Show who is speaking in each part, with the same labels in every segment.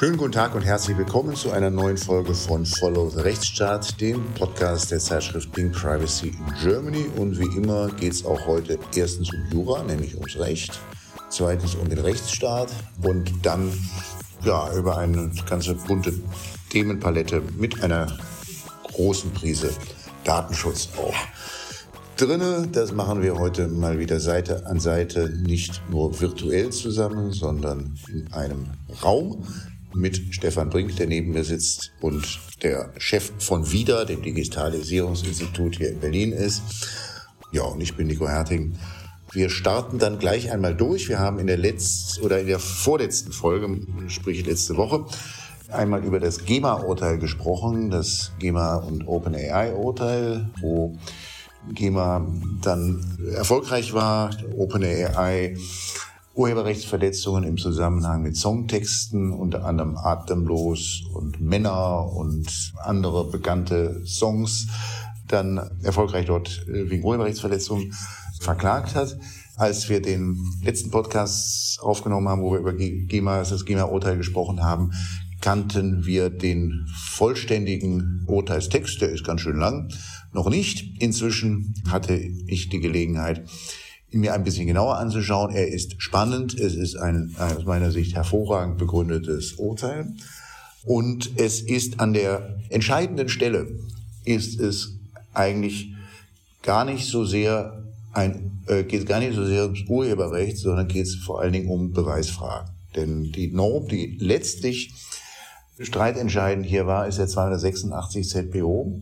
Speaker 1: Schönen guten Tag und herzlich willkommen zu einer neuen Folge von Follow the Rechtsstaat, dem Podcast der Zeitschrift Pink Privacy in Germany. Und wie immer geht es auch heute erstens um Jura, nämlich ums Recht, zweitens um den Rechtsstaat und dann über eine ganze bunte Themenpalette mit einer großen Prise Datenschutz auch. Drinne, das machen wir heute mal wieder Seite an Seite, nicht nur virtuell zusammen, sondern in einem Raum mit Stefan Brink, der neben mir sitzt und der Chef von VIDA, dem Digitalisierungsinstitut hier in Berlin ist. Ja, und ich bin Nico Herting. Wir starten dann gleich einmal durch. Wir haben in der vorletzten Folge, sprich letzte Woche, einmal über das GEMA-Urteil gesprochen, das GEMA- und OpenAI-Urteil, wo GEMA dann erfolgreich war, OpenAI Urheberrechtsverletzungen im Zusammenhang mit Songtexten, unter anderem Atemlos und Männer und andere bekannte Songs, dann erfolgreich dort wegen Urheberrechtsverletzungen verklagt hat. Als wir den letzten Podcast aufgenommen haben, wo wir über das GEMA-Urteil gesprochen haben, kannten wir den vollständigen Urteilstext, der ist ganz schön lang, noch nicht. Inzwischen hatte ich die Gelegenheit, ihn mir ein bisschen genauer anzuschauen. Er ist spannend, es ist ein aus meiner Sicht hervorragend begründetes Urteil und es ist an der entscheidenden Stelle, ist es eigentlich gar nicht so sehr geht gar nicht so sehr ums Urheberrecht, sondern geht es vor allen Dingen um Beweisfragen. Denn die Norm, die letztlich streitentscheidend hier war, ist der 286 ZPO,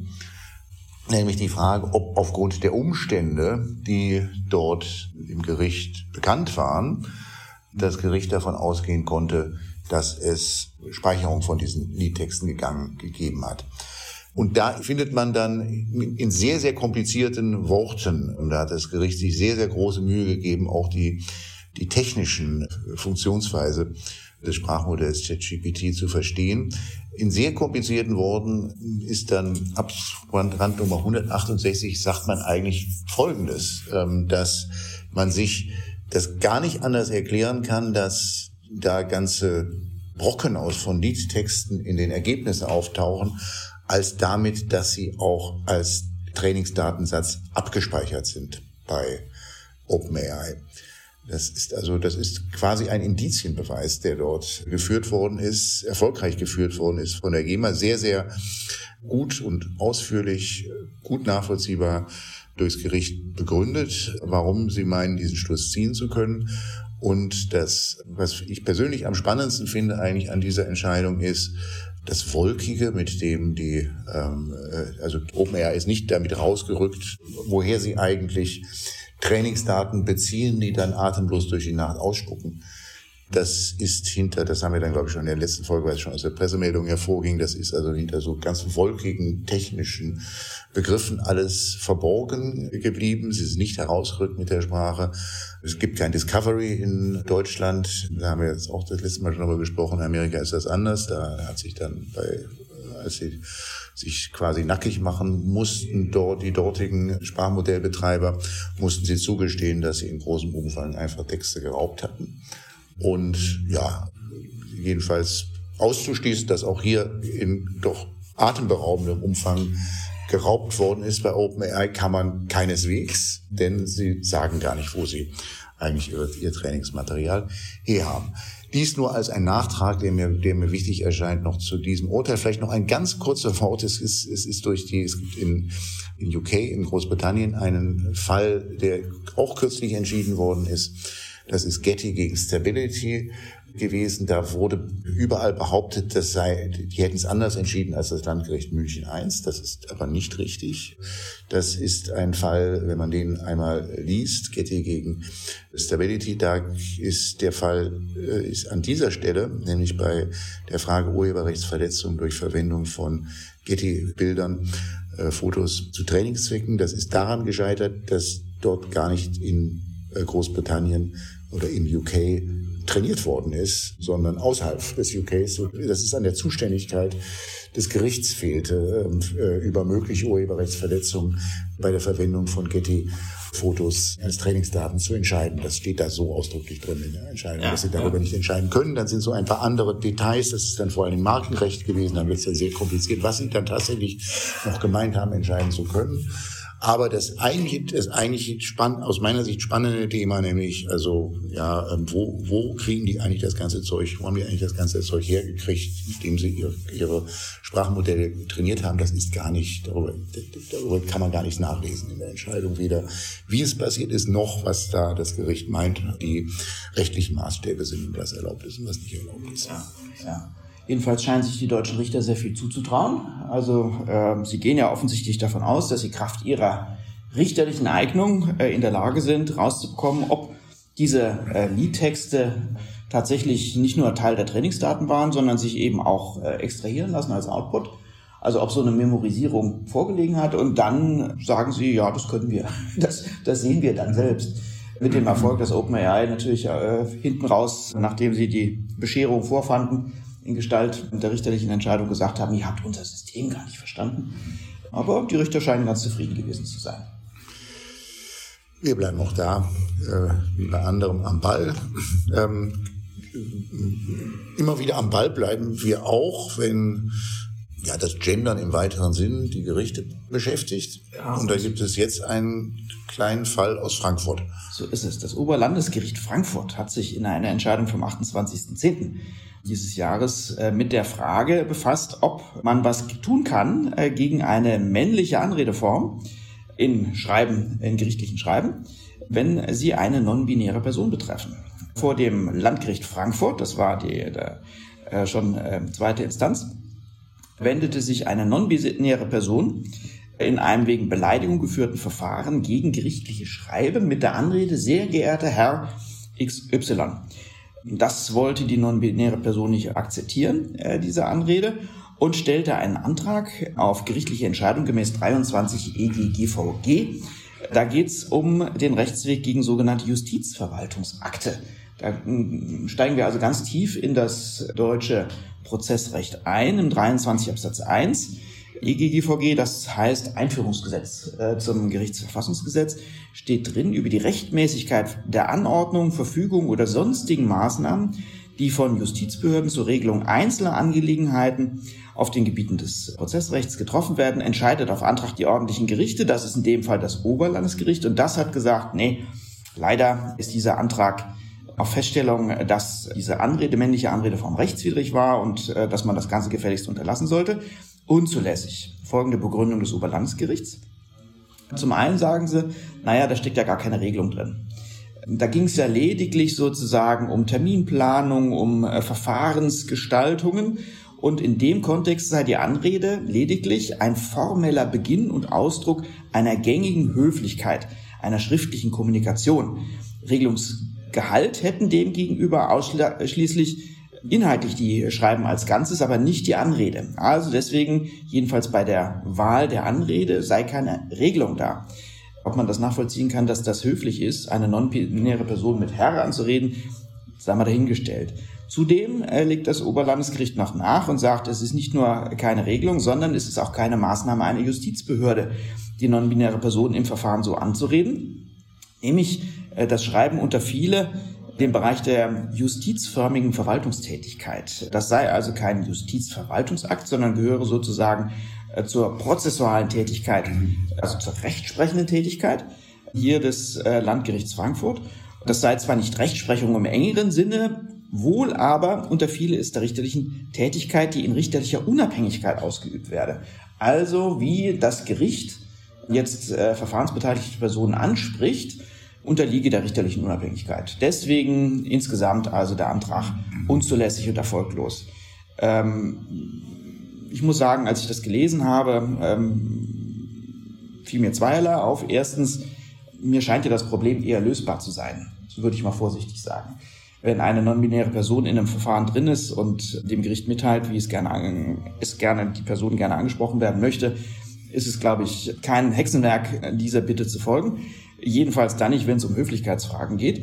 Speaker 1: nämlich die Frage, ob aufgrund der Umstände, die dort im Gericht bekannt waren, das Gericht davon ausgehen konnte, dass es Speicherung von diesen Liedtexten gegeben hat. Und da findet man dann in sehr, sehr komplizierten Worten, und da hat das Gericht sich sehr, sehr große Mühe gegeben, auch die technischen Funktionsweise des Sprachmodells ChatGPT zu verstehen. In sehr komplizierten Worten ist dann ab Randnummer 168 sagt man eigentlich Folgendes, dass man sich das gar nicht anders erklären kann, dass da ganze Brocken von Liedtexten in den Ergebnissen auftauchen, als damit, dass sie auch als Trainingsdatensatz abgespeichert sind bei OpenAI. Das ist quasi ein Indizienbeweis, der dort erfolgreich geführt worden ist von der GEMA, sehr, sehr gut und ausführlich, gut nachvollziehbar durchs Gericht begründet, warum sie meinen, diesen Schluss ziehen zu können. Und das, was ich persönlich am spannendsten finde eigentlich an dieser Entscheidung ist, das Wolkige, mit dem OpenAI ist nicht damit rausgerückt, woher sie eigentlich Trainingsdaten beziehen, die dann atemlos durch die Nacht ausspucken. Das haben wir dann, glaube ich, schon in der letzten Folge, weil es schon aus der Pressemeldung hervorging, das ist also hinter so ganz wolkigen technischen Begriffen alles verborgen geblieben. Sie sind nicht herausgerückt mit der Sprache. Es gibt kein Discovery in Deutschland. Da haben wir jetzt auch das letzte Mal schon darüber gesprochen. In Amerika ist das anders. Da hat sich dann als sie sich quasi nackig machen mussten, die dortigen Sprachmodellbetreiber, mussten sie zugestehen, dass sie in großem Umfang einfach Texte geraubt hatten. Und jedenfalls auszuschließen, dass auch hier in doch atemberaubendem Umfang geraubt worden ist bei OpenAI, kann man keineswegs, denn sie sagen gar nicht, wo sie eigentlich ihr Trainingsmaterial her haben. Dies nur als ein Nachtrag, der mir wichtig erscheint, noch zu diesem Urteil. Vielleicht noch ein ganz kurzer Wort. Es gibt in UK, in Großbritannien, einen Fall, der auch kürzlich entschieden worden ist. Das ist Getty gegen Stability gewesen. Da wurde überall behauptet, die hätten es anders entschieden als das Landgericht München I. Das ist aber nicht richtig. Das ist ein Fall, wenn man den einmal liest, Getty gegen Stability, da ist der Fall ist an dieser Stelle, nämlich bei der Frage Urheberrechtsverletzung durch Verwendung von Getty-Bildern, Fotos zu Trainingszwecken. Das ist daran gescheitert, dass dort gar nicht in Großbritannien oder im UK trainiert worden ist, sondern außerhalb des UKs. Das ist an der Zuständigkeit des Gerichts fehlte, über mögliche Urheberrechtsverletzungen bei der Verwendung von Getty-Fotos als Trainingsdaten zu entscheiden. Das steht da so ausdrücklich drin in der Entscheidung, dass sie darüber nicht entscheiden können. Dann sind so ein paar andere Details, das ist dann vor allem Markenrecht gewesen, dann wird es dann sehr kompliziert, was sie dann tatsächlich noch gemeint haben, entscheiden zu können. Aber das eigentlich aus meiner Sicht spannende Thema, nämlich, wo kriegen die eigentlich das ganze Zeug, wo haben die eigentlich das ganze Zeug hergekriegt, indem sie ihre Sprachmodelle trainiert haben, das ist gar nicht, darüber kann man gar nichts nachlesen in der Entscheidung, weder wie es passiert ist, noch was da das Gericht meint, die rechtlichen Maßstäbe sind, was erlaubt ist und was nicht erlaubt ist.
Speaker 2: Ja. Jedenfalls scheinen sich die deutschen Richter sehr viel zuzutrauen. Also sie gehen ja offensichtlich davon aus, dass sie Kraft ihrer richterlichen Eignung in der Lage sind, rauszubekommen, ob diese Liedtexte tatsächlich nicht nur Teil der Trainingsdaten waren, sondern sich eben auch extrahieren lassen als Output. Also ob so eine Memorisierung vorgelegen hat. Und dann sagen sie, ja, das können wir. Das sehen wir dann selbst. Mit dem Erfolg, dass OpenAI natürlich hinten raus, nachdem sie die Bescherung vorfanden, in Gestalt der richterlichen Entscheidung gesagt haben, ihr habt unser System gar nicht verstanden. Aber die Richter scheinen ganz zufrieden gewesen zu sein.
Speaker 1: Wir bleiben auch da, wie bei anderem, am Ball. Immer wieder am Ball bleiben wir auch, wenn das Gendern im weiteren Sinn die Gerichte beschäftigt. Ja, und da gibt es jetzt einen kleinen Fall aus Frankfurt.
Speaker 2: So ist es. Das Oberlandesgericht Frankfurt hat sich in einer Entscheidung vom 28.10. dieses Jahres mit der Frage befasst, ob man was tun kann gegen eine männliche Anredeform in gerichtlichen Schreiben, wenn sie eine non-binäre Person betreffen. Vor dem Landgericht Frankfurt, das war schon zweite Instanz, wendete sich eine non-binäre Person in einem wegen Beleidigung geführten Verfahren gegen gerichtliche Schreiben mit der Anrede, sehr geehrter Herr XY. Das wollte die non-binäre Person nicht akzeptieren, diese Anrede, und stellte einen Antrag auf gerichtliche Entscheidung gemäß 23 EGGVG. Da geht es um den Rechtsweg gegen sogenannte Justizverwaltungsakte. Da steigen wir also ganz tief in das deutsche Prozessrecht ein, im 23 Absatz 1 EGGVG, das heißt Einführungsgesetz zum Gerichtsverfassungsgesetz, steht drin über die Rechtmäßigkeit der Anordnung, Verfügung oder sonstigen Maßnahmen, die von Justizbehörden zur Regelung einzelner Angelegenheiten auf den Gebieten des Prozessrechts getroffen werden, entscheidet auf Antrag die ordentlichen Gerichte. Das ist in dem Fall das Oberlandesgericht, und das hat gesagt, nee, leider ist dieser Antrag auf Feststellung, dass diese männliche Anredeform rechtswidrig war und dass man das Ganze gefälligst unterlassen sollte, unzulässig. Folgende Begründung des Oberlandesgerichts. Zum einen sagen sie, da steckt ja gar keine Regelung drin. Da ging es ja lediglich sozusagen um Terminplanung, um Verfahrensgestaltungen, und in dem Kontext sei die Anrede lediglich ein formeller Beginn und Ausdruck einer gängigen Höflichkeit, einer schriftlichen Kommunikation. Regelungsgehalt hätten demgegenüber ausschließlich inhaltlich die Schreiben als Ganzes, aber nicht die Anrede. Also deswegen, jedenfalls bei der Wahl der Anrede, sei keine Regelung da. Ob man das nachvollziehen kann, dass das höflich ist, eine non-binäre Person mit Herr anzureden, sei mal dahingestellt. Zudem legt das Oberlandesgericht noch nach und sagt, es ist nicht nur keine Regelung, sondern es ist auch keine Maßnahme einer Justizbehörde, die non-binäre Person im Verfahren so anzureden, nämlich das Schreiben unterfiele den Bereich der justizförmigen Verwaltungstätigkeit. Das sei also kein Justizverwaltungsakt, sondern gehöre sozusagen zur prozessualen Tätigkeit, also zur rechtsprechenden Tätigkeit hier des Landgerichts Frankfurt. Das sei zwar nicht Rechtsprechung im engeren Sinne, wohl aber unterfiele es der richterlichen Tätigkeit, die in richterlicher Unabhängigkeit ausgeübt werde. Also wie das Gericht jetzt verfahrensbeteiligte Personen anspricht, unterliege der richterlichen Unabhängigkeit. Deswegen insgesamt also der Antrag unzulässig und erfolglos. Ich muss sagen, als ich das gelesen habe, fiel mir zweierlei auf. Erstens, mir scheint ja das Problem eher lösbar zu sein. So würde ich mal vorsichtig sagen. Wenn eine non-binäre Person in einem Verfahren drin ist und dem Gericht mitteilt, wie die Person gerne angesprochen werden möchte, ist es, glaube ich, kein Hexenwerk, dieser Bitte zu folgen. Jedenfalls dann nicht, wenn es um Höflichkeitsfragen geht.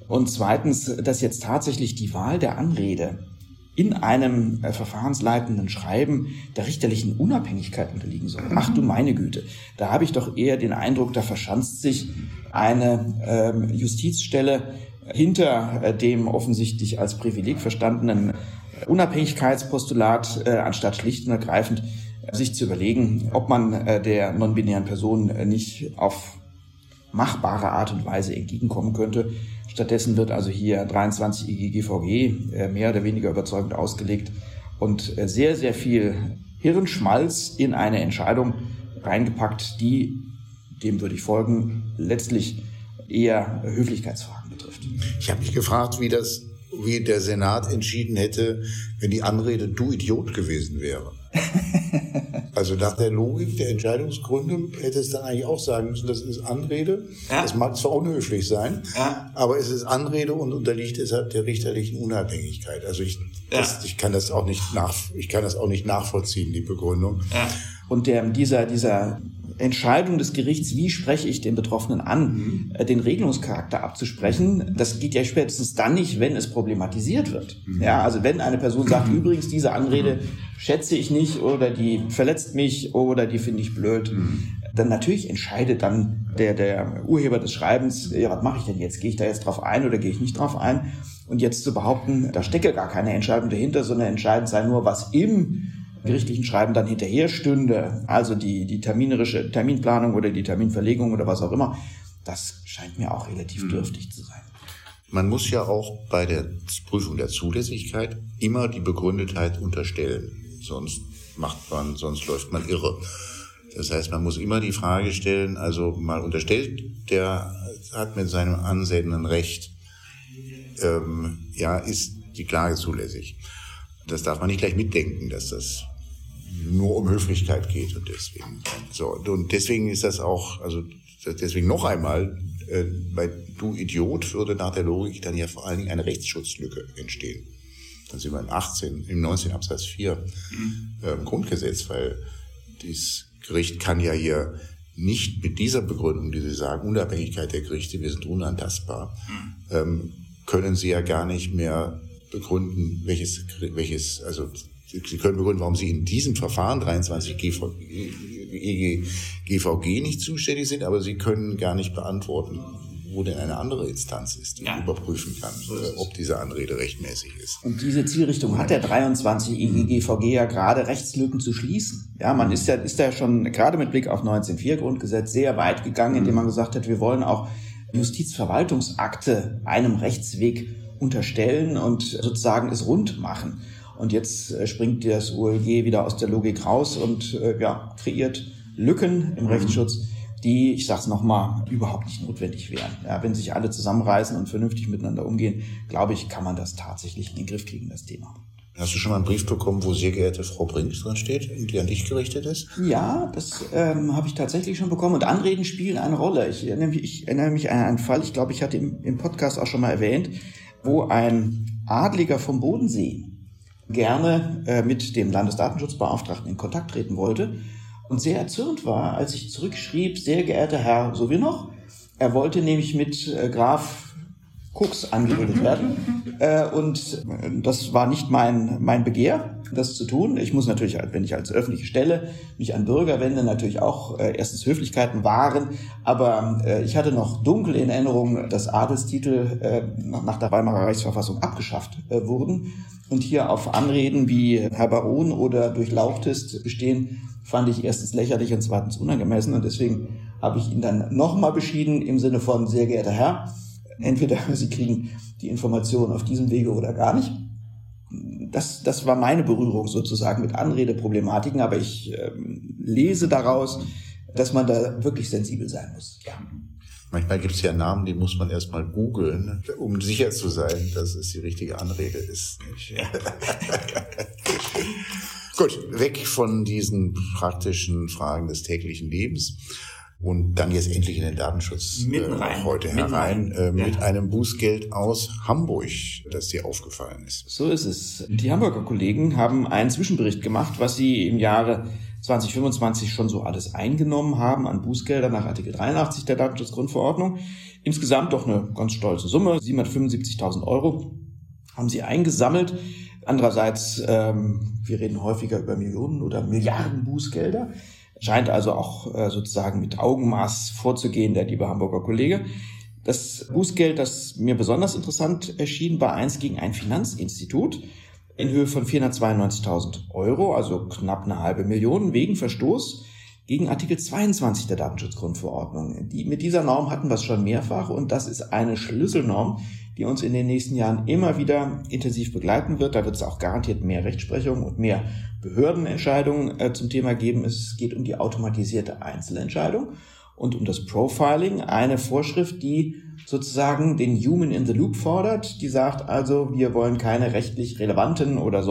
Speaker 2: Und zweitens, dass jetzt tatsächlich die Wahl der Anrede in einem verfahrensleitenden Schreiben der richterlichen Unabhängigkeit unterliegen soll. Ach du meine Güte, da habe ich doch eher den Eindruck, da verschanzt sich eine Justizstelle hinter dem offensichtlich als Privileg verstandenen Unabhängigkeitspostulat, anstatt schlicht und ergreifend sich zu überlegen, ob man der non-binären Person nicht auf machbare Art und Weise entgegenkommen könnte. Stattdessen wird also hier 23 EGGVG mehr oder weniger überzeugend ausgelegt und sehr, sehr viel Hirnschmalz in eine Entscheidung reingepackt, die, dem würde ich folgen, letztlich eher Höflichkeitsfragen betrifft.
Speaker 1: Ich habe mich gefragt, wie der Senat entschieden hätte, wenn die Anrede "Du Idiot" gewesen wäre. Also nach der Logik der Entscheidungsgründe hätte es dann eigentlich auch sagen müssen, das ist Anrede. Ja. Das mag zwar unhöflich sein, ja, aber es ist Anrede und unterliegt deshalb der richterlichen Unabhängigkeit. Also ich kann das auch nicht nachvollziehen, die Begründung. Ja.
Speaker 2: Und dieser Entscheidung des Gerichts, wie spreche ich den Betroffenen an, den Regelungscharakter abzusprechen, das geht ja spätestens dann nicht, wenn es problematisiert wird. Ja, also wenn eine Person sagt, übrigens, diese Anrede schätze ich nicht oder die verletzt mich oder die finde ich blöd, dann natürlich entscheidet dann der Urheber des Schreibens, ja, was mache ich denn jetzt? Gehe ich da jetzt drauf ein oder gehe ich nicht drauf ein? Und jetzt zu behaupten, da stecke gar keine Entscheidung dahinter, sondern entscheidend sei nur, was im gerichtlichen Schreiben dann hinterher stünde, also die Terminplanung oder die Terminverlegung oder was auch immer, das scheint mir auch relativ dürftig zu sein.
Speaker 1: Man muss ja auch bei der Prüfung der Zulässigkeit immer die Begründetheit unterstellen, sonst läuft man irre. Das heißt, man muss immer die Frage stellen, also mal unterstellt, der hat mit seinem Ansehnen Recht, ist die Klage zulässig. Das darf man nicht gleich mitdenken, dass das nur um Höflichkeit geht und deswegen ist das auch, also deswegen noch einmal, bei "Du Idiot" würde nach der Logik dann ja vor allen Dingen eine Rechtsschutzlücke entstehen. Dann sind wir im 19 Absatz 4 im Grundgesetz, weil das Gericht kann ja hier nicht mit dieser Begründung, die Sie sagen, Unabhängigkeit der Gerichte, wir sind unantastbar, können Sie ja gar nicht mehr begründen, Sie können begründen, warum Sie in diesem Verfahren 23 GVG nicht zuständig sind, aber Sie können gar nicht beantworten, wo denn eine andere Instanz ist, die überprüfen kann, ob diese Anrede rechtmäßig ist.
Speaker 2: Und diese Zielrichtung hat der 23 EGGVG ja gerade, Rechtslücken zu schließen. Ja, man ist ja schon gerade mit Blick auf 19.4 Grundgesetz sehr weit gegangen, indem man gesagt hat, wir wollen auch Justizverwaltungsakte einem Rechtsweg unterstellen und sozusagen es rund machen. Und jetzt springt das OLG wieder aus der Logik raus und kreiert Lücken im Rechtsschutz, die, ich sage es nochmal, überhaupt nicht notwendig wären. Ja, wenn sich alle zusammenreißen und vernünftig miteinander umgehen, glaube ich, kann man das tatsächlich in den Griff kriegen, das Thema.
Speaker 1: Hast du schon mal einen Brief bekommen, wo "Sehr geehrte Frau Brink" drin steht, die an dich gerichtet ist?
Speaker 2: Ja, das habe ich tatsächlich schon bekommen. Und Anreden spielen eine Rolle. Ich erinnere mich an einen Fall, ich glaube, ich hatte im Podcast auch schon mal erwähnt, wo ein Adliger vom Bodensee gerne mit dem Landesdatenschutzbeauftragten in Kontakt treten wollte und sehr erzürnt war, als ich zurückschrieb, "Sehr geehrter Herr, so wie noch." Er wollte nämlich mit Graf Koks angeredet werden und das war nicht mein Begehr, das zu tun. Ich muss natürlich, wenn ich als öffentliche Stelle mich an Bürger wende, natürlich auch erstens Höflichkeiten wahren, aber ich hatte noch dunkel in Erinnerung, dass Adelstitel nach der Weimarer Reichsverfassung abgeschafft wurden und hier auf Anreden wie Herr Baron oder Durchlauchtest bestehen, fand ich erstens lächerlich und zweitens unangemessen und deswegen habe ich ihn dann nochmal beschieden im Sinne von "Sehr geehrter Herr", entweder Sie kriegen die Informationen auf diesem Wege oder gar nicht. Das war meine Berührung sozusagen mit Anredeproblematiken, aber ich lese daraus, dass man da wirklich sensibel sein muss. Ja.
Speaker 1: Manchmal gibt es ja Namen, die muss man erstmal googeln, um sicher zu sein, dass es die richtige Anrede ist. Ja. Gut, weg von diesen praktischen Fragen des täglichen Lebens. Und dann jetzt endlich in den Datenschutz heute herein mit einem Bußgeld aus Hamburg, das dir aufgefallen ist.
Speaker 2: So ist es. Die Hamburger Kollegen haben einen Zwischenbericht gemacht, was sie im Jahre 2025 schon so alles eingenommen haben an Bußgeldern nach Artikel 83 der Datenschutzgrundverordnung. Insgesamt doch eine ganz stolze Summe, 775.000 € haben sie eingesammelt. Andererseits, wir reden häufiger über Millionen oder Milliarden Bußgelder. Scheint also auch sozusagen mit Augenmaß vorzugehen, der liebe Hamburger Kollege. Das Bußgeld, das mir besonders interessant erschien, war eins gegen ein Finanzinstitut in Höhe von 492.000 €, also knapp eine halbe Million, wegen Verstoß gegen Artikel 22 der Datenschutzgrundverordnung. Mit dieser Norm hatten wir es schon mehrfach und das ist eine Schlüsselnorm, die uns in den nächsten Jahren immer wieder intensiv begleiten wird. Da wird es auch garantiert mehr Rechtsprechung und mehr Behördenentscheidungen zum Thema geben. Es geht um die automatisierte Einzelentscheidung und um das Profiling, eine Vorschrift, die sozusagen den Human in the Loop fordert. Die sagt also, wir wollen keine rechtlich relevanten oder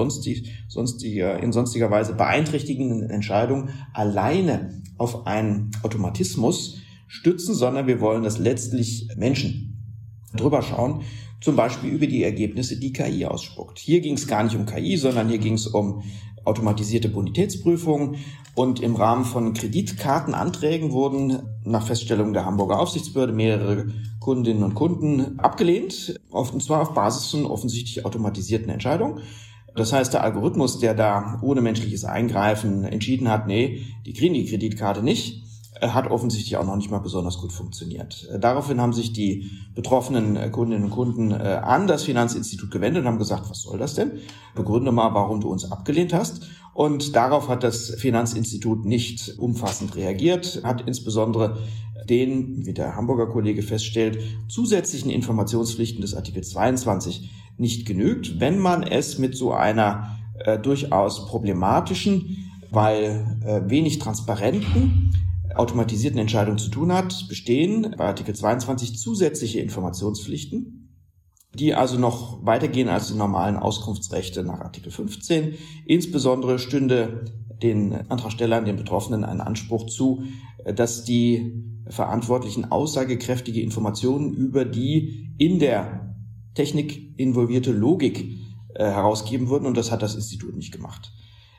Speaker 2: in sonstiger Weise beeinträchtigenden Entscheidungen alleine auf einen Automatismus stützen, sondern wir wollen, dass letztlich Menschen drüber schauen, zum Beispiel über die Ergebnisse, die KI ausspuckt. Hier ging es gar nicht um KI, sondern hier ging es um automatisierte Bonitätsprüfungen und im Rahmen von Kreditkartenanträgen wurden nach Feststellung der Hamburger Aufsichtsbehörde mehrere Kundinnen und Kunden abgelehnt, und zwar auf Basis von offensichtlich automatisierten Entscheidungen. Das heißt, der Algorithmus, der da ohne menschliches Eingreifen entschieden hat, nee, die kriegen die Kreditkarte nicht, hat offensichtlich auch noch nicht mal besonders gut funktioniert. Daraufhin haben sich die betroffenen Kundinnen und Kunden an das Finanzinstitut gewendet und haben gesagt, was soll das denn? Begründe mal, warum du uns abgelehnt hast. Und darauf hat das Finanzinstitut nicht umfassend reagiert, hat insbesondere den, wie der Hamburger Kollege feststellt, zusätzlichen Informationspflichten des Artikel 22 nicht genügt, wenn man es mit so einer durchaus problematischen, weil wenig transparenten, automatisierten Entscheidungen zu tun hat, bestehen bei Artikel 22 zusätzliche Informationspflichten, die also noch weitergehen als die normalen Auskunftsrechte nach Artikel 15. Insbesondere stünde den Antragstellern, den Betroffenen, ein Anspruch zu, dass die Verantwortlichen aussagekräftige Informationen über die in der Technik involvierte Logik herausgeben würden, und das hat das Institut nicht gemacht.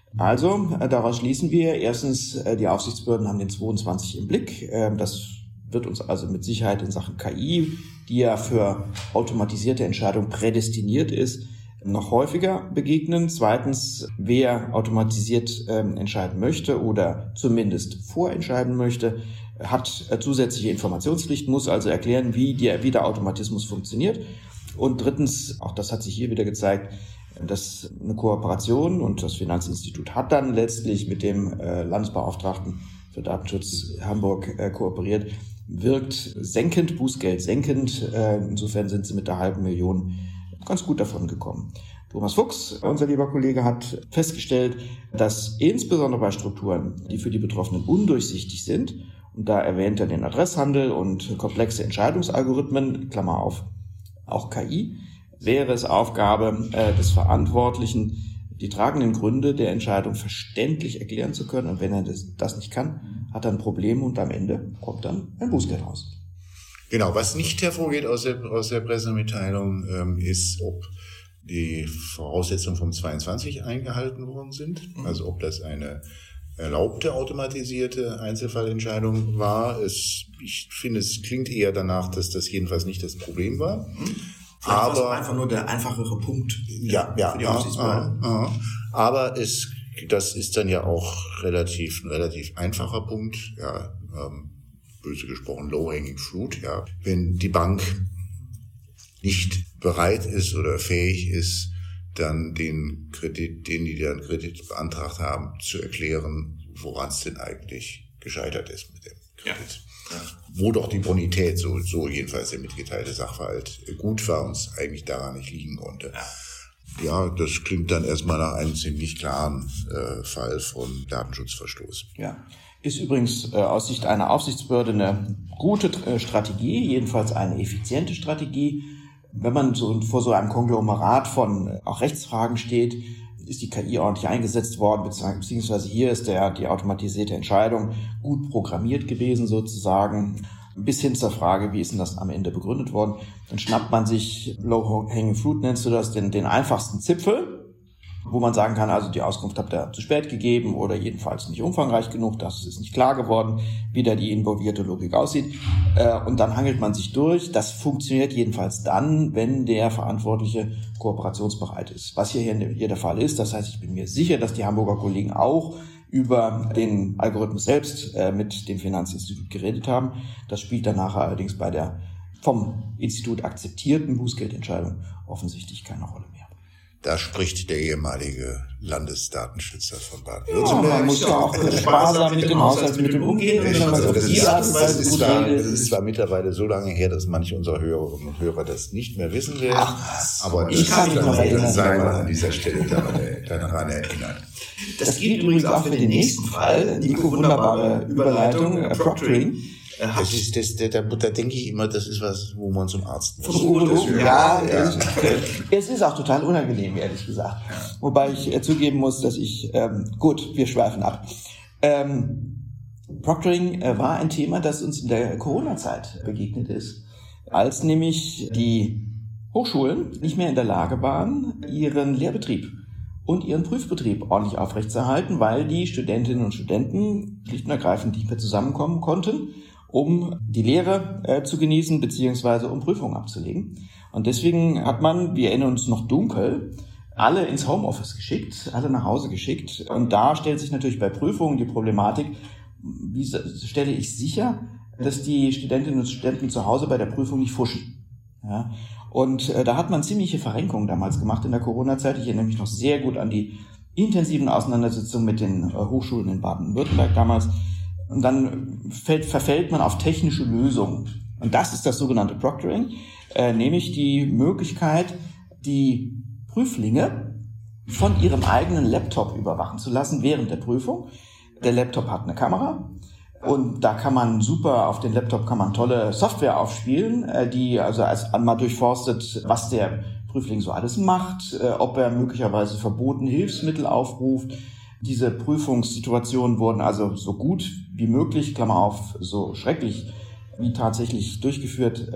Speaker 2: Also, daraus schließen wir, erstens, die Aufsichtsbehörden haben den 22 im Blick. Das wird uns also mit Sicherheit in Sachen KI, die ja für automatisierte Entscheidungen prädestiniert ist, noch häufiger begegnen. Zweitens, wer automatisiert entscheiden möchte oder zumindest vorentscheiden möchte, hat zusätzliche Informationspflichten, muss also erklären, wie der Automatismus funktioniert. Und drittens, auch das hat sich hier wieder gezeigt, dass eine Kooperation, und das Finanzinstitut hat dann letztlich mit dem Landesbeauftragten für Datenschutz Hamburg kooperiert, wirkt senkend, Bußgeld senkend. Insofern sind sie mit der halben Million ganz gut davon gekommen. Thomas Fuchs, unser lieber Kollege, hat festgestellt, dass insbesondere bei Strukturen, die für die Betroffenen undurchsichtig sind, und da erwähnt er den Adresshandel und komplexe Entscheidungsalgorithmen, Klammer auf, auch KI, wäre es Aufgabe des Verantwortlichen, die tragenden Gründe der Entscheidung verständlich erklären zu können. Und wenn er das nicht kann, hat er ein Problem und am Ende kommt dann ein Bußgeld raus.
Speaker 1: Genau, was nicht hervorgeht aus der Pressemitteilung, ist, ob die Voraussetzungen vom 22 eingehalten worden sind. Also ob das eine erlaubte automatisierte Einzelfallentscheidung war. Ich finde, es klingt eher danach, dass das jedenfalls nicht das Problem war.
Speaker 2: Vielleicht aber war es einfach nur der einfachere Punkt für die Aufsichtsbehörden.
Speaker 1: Aber das ist dann ja auch ein relativ einfacher Punkt, ja, böse gesprochen low-hanging fruit, ja. Wenn die Bank nicht bereit ist oder fähig ist, dann den Kredit beantragt haben, zu erklären, woran es denn eigentlich gescheitert ist mit dem Kredit. Ja. Wo doch die Bonität, so jedenfalls der mitgeteilte Sachverhalt, gut war und es eigentlich daran nicht liegen konnte. Ja, das klingt dann erstmal nach einem ziemlich klaren Fall von Datenschutzverstoß.
Speaker 2: Ja, ist übrigens aus Sicht einer Aufsichtsbehörde eine gute Strategie, jedenfalls eine effiziente Strategie. Wenn man vor so einem Konglomerat von auch Rechtsfragen steht, ist die KI ordentlich eingesetzt worden, beziehungsweise hier ist die automatisierte Entscheidung gut programmiert gewesen sozusagen, bis hin zur Frage, wie ist denn das am Ende begründet worden. Dann schnappt man sich, low-hanging fruit nennst du das, den einfachsten Zipfel wo man sagen kann, also die Auskunft habt ihr zu spät gegeben oder jedenfalls nicht umfangreich genug, das ist nicht klar geworden, wie da die involvierte Logik aussieht. Und dann hangelt man sich durch. Das funktioniert jedenfalls dann, wenn der Verantwortliche kooperationsbereit ist. Was hier der Fall ist, das heißt, ich bin mir sicher, dass die Hamburger Kollegen auch über den Algorithmus selbst mit dem Finanzinstitut geredet haben. Das spielt dann nachher allerdings bei der vom Institut akzeptierten Bußgeldentscheidung offensichtlich keine Rolle mehr.
Speaker 1: Da spricht der ehemalige Landesdatenschützer von
Speaker 2: Baden-Württemberg. Ja, man muss ja auch sparsam mit den Haushaltsmitteln umgehen.
Speaker 1: Das ist zwar mittlerweile so lange her, dass manche unserer Hörerinnen und Hörer das nicht mehr wissen werden. Aber
Speaker 2: ich kann mich noch erinnern.
Speaker 1: Sei mal an dieser Stelle daran erinnern.
Speaker 2: Das gilt übrigens auch für den nächsten Fall. Nico, wunderbare Überleitung, Proctoring.
Speaker 1: Da denke ich immer, das ist was, wo man zum Arzt muss.
Speaker 2: Ja. Es ist auch total unangenehm, ehrlich gesagt. Ja. Wobei ich zugeben muss, dass wir schweifen ab. Proctoring war ein Thema, das uns in der Corona-Zeit begegnet ist, als nämlich die Hochschulen nicht mehr in der Lage waren, ihren Lehrbetrieb und ihren Prüfbetrieb ordentlich aufrechtzuerhalten, weil die Studentinnen und Studenten schlicht und ergreifend nicht mehr zusammenkommen konnten, um die Lehre zu genießen, beziehungsweise um Prüfungen abzulegen. Und deswegen hat man, wir erinnern uns noch dunkel, alle ins Homeoffice geschickt, alle nach Hause geschickt. Und da stellt sich natürlich bei Prüfungen die Problematik, wie stelle ich sicher, dass die Studentinnen und Studenten zu Hause bei der Prüfung nicht fuschen. Ja? Und da hat man ziemliche Verrenkungen damals gemacht in der Corona-Zeit. Ich erinnere mich noch sehr gut an die intensiven Auseinandersetzungen mit den Hochschulen in Baden-Württemberg damals. Und dann verfällt man auf technische Lösungen. Und das ist das sogenannte Proctoring, nämlich die Möglichkeit, die Prüflinge von ihrem eigenen Laptop überwachen zu lassen während der Prüfung. Der Laptop hat eine Kamera und da kann man auf den Laptop kann man tolle Software aufspielen, die also einmal durchforstet, was der Prüfling so alles macht, ob er möglicherweise verbotene Hilfsmittel aufruft. Diese Prüfungssituationen wurden also so gut wie möglich, Klammer auf, so schrecklich wie tatsächlich durchgeführt,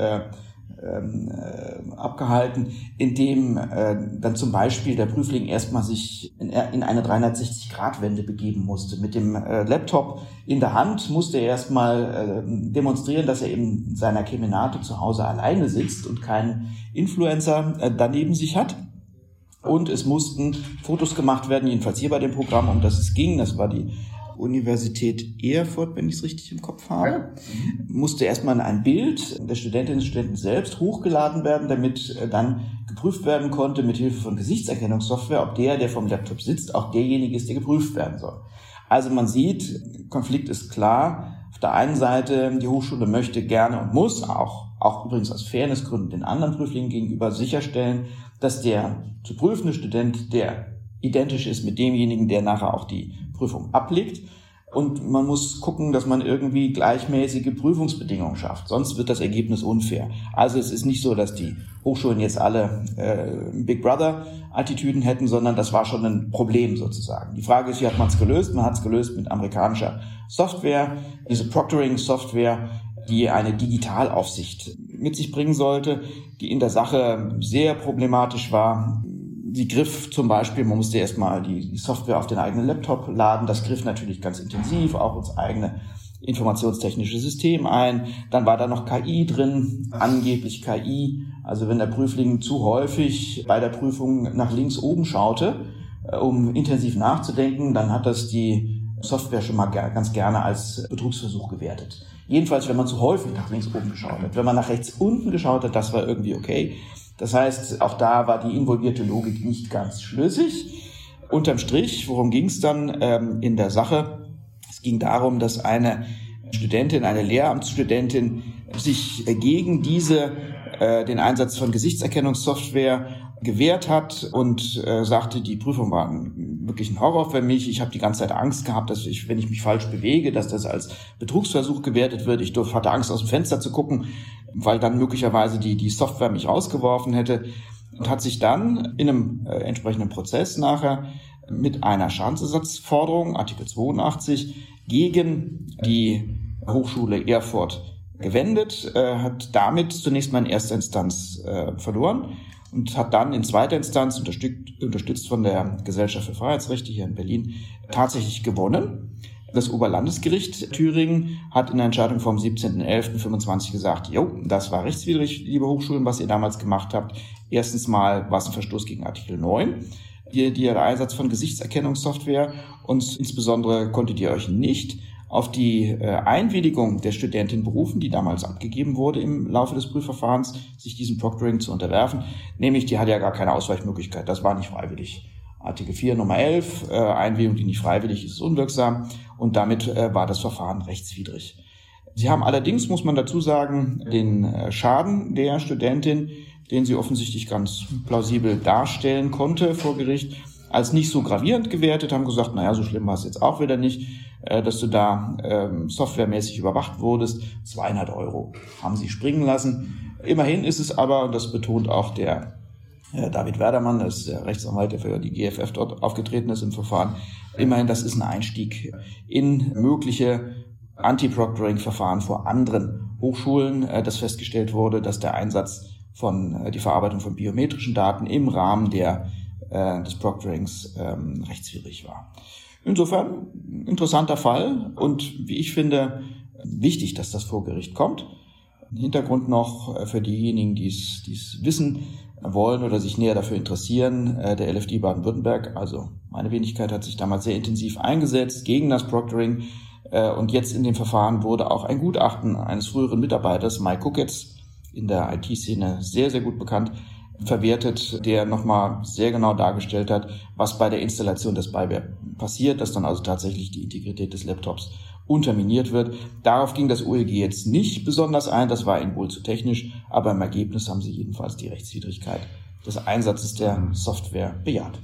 Speaker 2: abgehalten, indem dann zum Beispiel der Prüfling erstmal sich in eine 360-Grad-Wende begeben musste. Mit dem Laptop in der Hand musste er erstmal demonstrieren, dass er eben in seiner Kemenate zu Hause alleine sitzt und keinen Influencer daneben sich hat. Und es mussten Fotos gemacht werden, jedenfalls hier bei dem Programm, um das es ging. Das war die Universität Erfurt, wenn ich es richtig im Kopf habe. Musste erstmal ein Bild der Studentinnen und Studenten selbst hochgeladen werden, damit dann geprüft werden konnte mit Hilfe von Gesichtserkennungssoftware, ob der vom Laptop sitzt, auch derjenige ist, der geprüft werden soll. Also man sieht, Konflikt ist klar. Auf der einen Seite, die Hochschule möchte gerne und muss auch übrigens aus Fairnessgründen den anderen Prüflingen gegenüber sicherstellen, dass der zu prüfende Student, der identisch ist mit demjenigen, der nachher auch die Prüfung ablegt. Und man muss gucken, dass man irgendwie gleichmäßige Prüfungsbedingungen schafft. Sonst wird das Ergebnis unfair. Also es ist nicht so, dass die Hochschulen jetzt alle Big Brother-Attitüden hätten, sondern das war schon ein Problem sozusagen. Die Frage ist, wie hat man es gelöst? Man hat es gelöst mit amerikanischer Software, diese Proctoring-Software, die eine Digitalaufsicht mit sich bringen sollte, die in der Sache sehr problematisch war. Sie griff zum Beispiel, man musste erstmal die Software auf den eigenen Laptop laden. Das griff natürlich ganz intensiv auch ins eigene informationstechnische System ein. Dann war da noch KI drin, angeblich KI. Also wenn der Prüfling zu häufig bei der Prüfung nach links oben schaute, um intensiv nachzudenken, dann hat das die Software schon mal ganz gerne als Betrugsversuch gewertet. Jedenfalls, wenn man zu häufig nach links oben geschaut hat. Wenn man nach rechts unten geschaut hat, das war irgendwie okay. Das heißt, auch da war die involvierte Logik nicht ganz schlüssig. Unterm Strich, worum ging es dann in der Sache? Es ging darum, dass eine Studentin, eine Lehramtsstudentin sich gegen den Einsatz von Gesichtserkennungssoftware gewehrt hat und sagte, die Prüfung war wirklich ein Horror für mich. Ich habe die ganze Zeit Angst gehabt, dass wenn ich mich falsch bewege, dass das als Betrugsversuch gewertet wird. Ich hatte Angst, aus dem Fenster zu gucken, weil dann möglicherweise die Software mich rausgeworfen hätte. Und hat sich dann in einem entsprechenden Prozess nachher mit einer Schadensersatzforderung, Artikel 82, gegen die Hochschule Erfurt gewendet, hat damit zunächst mal in erster Instanz verloren und hat dann in zweiter Instanz, unterstützt von der Gesellschaft für Freiheitsrechte hier in Berlin, tatsächlich gewonnen. Das Oberlandesgericht Thüringen hat in der Entscheidung vom 17.11.25 gesagt, das war rechtswidrig, liebe Hochschulen, was ihr damals gemacht habt. Erstens mal war es ein Verstoß gegen Artikel 9, der Einsatz von Gesichtserkennungssoftware, und insbesondere konntet ihr euch nicht auf die Einwilligung der Studentin berufen, die damals abgegeben wurde im Laufe des Prüfverfahrens, sich diesem Proctoring zu unterwerfen. Nämlich, die hatte ja gar keine Ausweichmöglichkeit, das war nicht freiwillig. Artikel 4 Nummer 11, Einwilligung, die nicht freiwillig ist, ist unwirksam, und damit war das Verfahren rechtswidrig. Sie haben allerdings, muss man dazu sagen, den Schaden der Studentin, den sie offensichtlich ganz plausibel darstellen konnte vor Gericht, als nicht so gravierend gewertet, haben gesagt, so schlimm war es jetzt auch wieder nicht, dass du da softwaremäßig überwacht wurdest. 200 € haben sie springen lassen. Immerhin ist es aber, und das betont auch der David Werdermann, das ist der Rechtsanwalt, der für die GFF dort aufgetreten ist im Verfahren, immerhin, das ist ein Einstieg in mögliche Anti-Proctoring-Verfahren vor anderen Hochschulen, dass festgestellt wurde, dass der Einsatz die Verarbeitung von biometrischen Daten im Rahmen des Proctorings rechtswidrig war. Insofern interessanter Fall und wie ich finde, wichtig, dass das vor Gericht kommt. Hintergrund noch für diejenigen, die es wissen wollen oder sich näher dafür interessieren. Der LFD Baden-Württemberg, also meine Wenigkeit, hat sich damals sehr intensiv eingesetzt gegen das Proctoring. Und jetzt in dem Verfahren wurde auch ein Gutachten eines früheren Mitarbeiters, Mike Kucketz, in der IT-Szene sehr, sehr gut bekannt, verwertet, der nochmal sehr genau dargestellt hat, was bei der Installation des Spyware passiert, dass dann also tatsächlich die Integrität des Laptops unterminiert wird. Darauf ging das OLG jetzt nicht besonders ein, das war ihnen wohl zu technisch, aber im Ergebnis haben sie jedenfalls die Rechtswidrigkeit des Einsatzes der Software bejaht.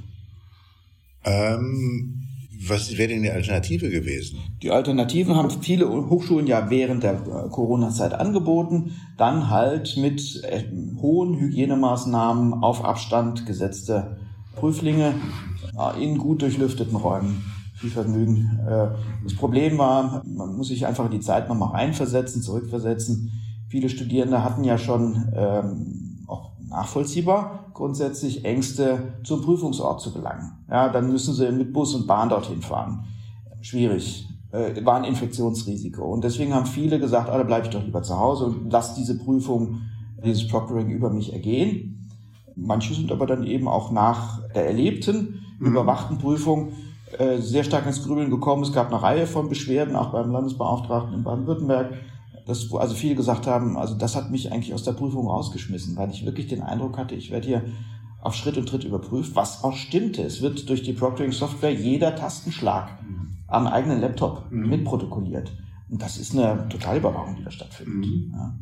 Speaker 1: Was wäre denn die Alternative gewesen?
Speaker 2: Die Alternativen haben viele Hochschulen ja während der Corona-Zeit angeboten, dann halt mit hohen Hygienemaßnahmen auf Abstand gesetzte Prüflinge in gut durchlüfteten Räumen. Viel Vergnügen. Das Problem war, man muss sich einfach in die Zeit nochmal zurückversetzen. Viele Studierende hatten ja schon auch nachvollziehbar grundsätzlich Ängste, zum Prüfungsort zu gelangen. Ja, dann müssen sie mit Bus und Bahn dorthin fahren. Schwierig. War ein Infektionsrisiko. Und deswegen haben viele gesagt, da bleibe ich doch lieber zu Hause und lass diese Prüfung, dieses Proctoring über mich ergehen. Manche sind aber dann eben auch nach der erlebten, überwachten Prüfung sehr stark ins Grübeln gekommen. Es gab eine Reihe von Beschwerden, auch beim Landesbeauftragten in Baden-Württemberg, wo also viele gesagt haben, also das hat mich eigentlich aus der Prüfung rausgeschmissen, weil ich wirklich den Eindruck hatte, ich werde hier auf Schritt und Tritt überprüft, was auch stimmte. Es wird durch die Proctoring-Software jeder Tastenschlag am eigenen Laptop mitprotokolliert. Und das ist eine totale Überwachung, die da stattfindet. Ja.